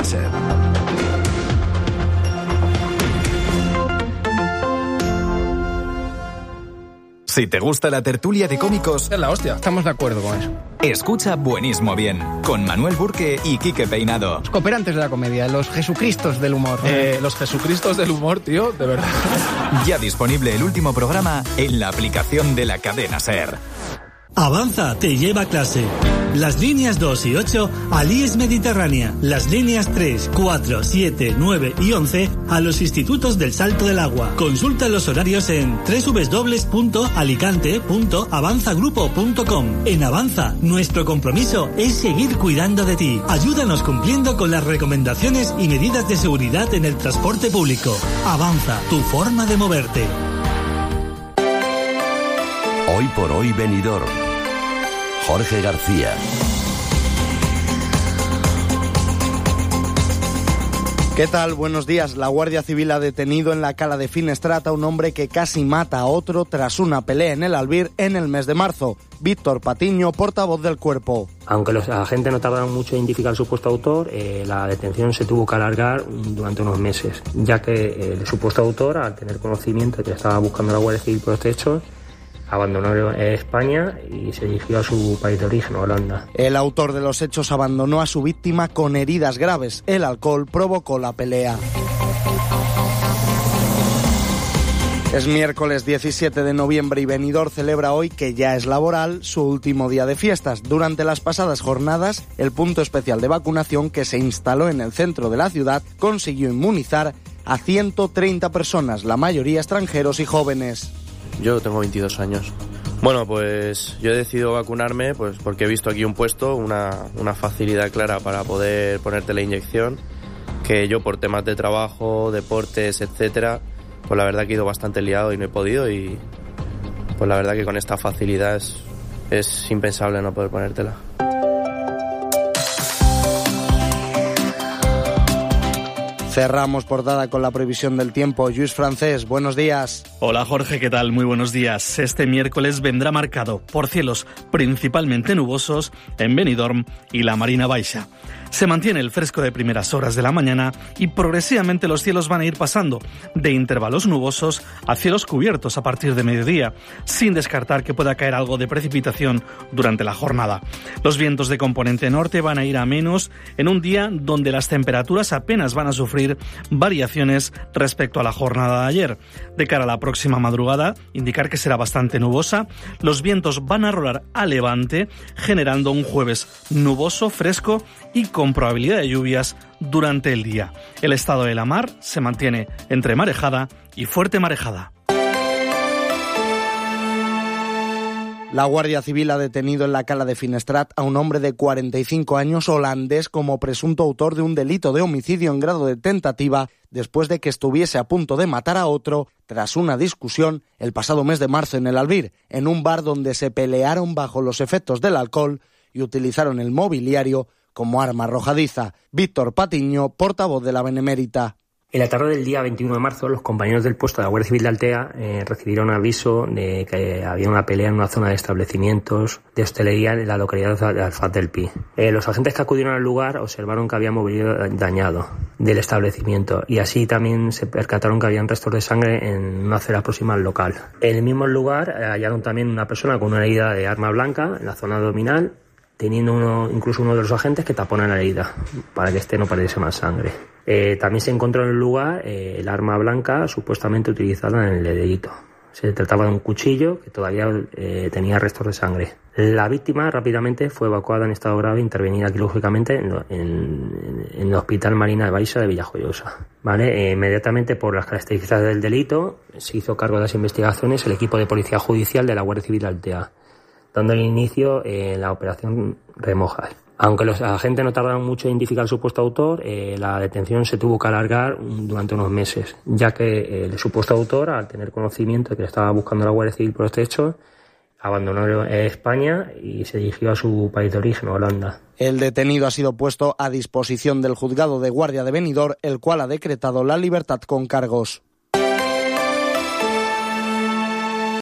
SER. Si te gusta la tertulia de cómicos... Es la hostia, estamos de acuerdo con eso. Escucha Buenísimo Bien, con Manuel Burque y Quique Peinado. Los cooperantes de la comedia, los Jesucristos del humor. Los Jesucristos del humor, tío, de verdad. Ya disponible el último programa en la aplicación de la cadena SER. Avanza te lleva a clase. Las líneas 2 y 8 al IES Mediterránea. Las líneas 3, 4, 7, 9 y 11 a los institutos del Salto del Agua. Consulta los horarios en www.alicante.avanzagrupo.com. En Avanza, nuestro compromiso es seguir cuidando de ti. Ayúdanos cumpliendo con las recomendaciones y medidas de seguridad en el transporte público. Avanza, tu forma de moverte. Hoy por hoy Benidorm. Jorge García. ¿Qué tal? Buenos días. La Guardia Civil ha detenido en la cala de Finestrat a un hombre que casi mata a otro tras una pelea en el Albir en el mes de marzo. Víctor Patiño, portavoz del cuerpo. Aunque los agentes no tardaron mucho en identificar al supuesto autor, la detención se tuvo que alargar durante unos meses, ya que el supuesto autor, al tener conocimiento de que estaba buscando la Guardia Civil por este hecho, abandonó España y se dirigió a su país de origen, Holanda. El autor de los hechos abandonó a su víctima con heridas graves. El alcohol provocó la pelea. Es miércoles 17 de noviembre y Benidorm celebra hoy, que ya es laboral, su último día de fiestas. Durante las pasadas jornadas, el punto especial de vacunación que se instaló en el centro de la ciudad consiguió inmunizar a 130 personas, la mayoría extranjeros y jóvenes. Yo tengo 22 años. Bueno, pues yo he decidido vacunarme pues porque he visto aquí un puesto, una facilidad clara para poder ponerte la inyección, que yo por temas de trabajo, deportes, etcétera, pues la verdad que he ido bastante liado y no he podido, y pues la verdad que con esta facilidad es impensable no poder ponértela. Cerramos portada con la previsión del tiempo. Lluís Francés, buenos días. Hola Jorge, ¿qué tal? Muy buenos días. Este miércoles vendrá marcado por cielos principalmente nubosos en Benidorm y la Marina Baixa. Se mantiene el fresco de primeras horas de la mañana y progresivamente los cielos van a ir pasando de intervalos nubosos a cielos cubiertos a partir de mediodía, sin descartar que pueda caer algo de precipitación durante la jornada. Los vientos de componente norte van a ir a menos en un día donde las temperaturas apenas van a sufrir variaciones respecto a la jornada de ayer. De cara a la próxima madrugada, indicar que será bastante nubosa. Los vientos van a rolar a levante, generando un jueves nuboso, fresco y con probabilidad de lluvias durante el día. El estado de la mar se mantiene entre marejada y fuerte marejada. La Guardia Civil ha detenido en la cala de Finestrat a un hombre de 45 años holandés como presunto autor de un delito de homicidio en grado de tentativa después de que estuviese a punto de matar a otro tras una discusión el pasado mes de marzo en el Albir, en un bar donde se pelearon bajo los efectos del alcohol y utilizaron el mobiliario como arma arrojadiza. Víctor Patiño, portavoz de la Benemérita. En la tarde del día 21 de marzo, los compañeros del puesto de la Guardia Civil de Altea recibieron aviso de que había una pelea en una zona de establecimientos de hostelería en la localidad de Alfaz del Pi. Los agentes que acudieron al lugar observaron que había mobiliario dañado del establecimiento y así también se percataron que habían restos de sangre en una acera próxima al local. En el mismo lugar hallaron también una persona con una herida de arma blanca en la zona abdominal, teniendo incluso uno de los agentes que tapona la herida para que no perdiese más sangre. También se encontró en el lugar el arma blanca supuestamente utilizada en el delito. Se trataba de un cuchillo que todavía tenía restos de sangre. La víctima rápidamente fue evacuada en estado grave e intervenida quirúrgicamente en el Hospital Marina Baixa de Villajoyosa. ¿Vale? Inmediatamente, por las características del delito, se hizo cargo de las investigaciones el equipo de Policía Judicial de la Guardia Civil de Altea, dando el inicio en la operación Remojas. Aunque los agentes no tardaron mucho en identificar al supuesto autor, la detención se tuvo que alargar durante unos meses, ya que el supuesto autor, al tener conocimiento de que estaba buscando la Guardia Civil por este hecho, abandonó España y se dirigió a su país de origen, Holanda. El detenido ha sido puesto a disposición del juzgado de guardia de Benidorm, el cual ha decretado la libertad con cargos.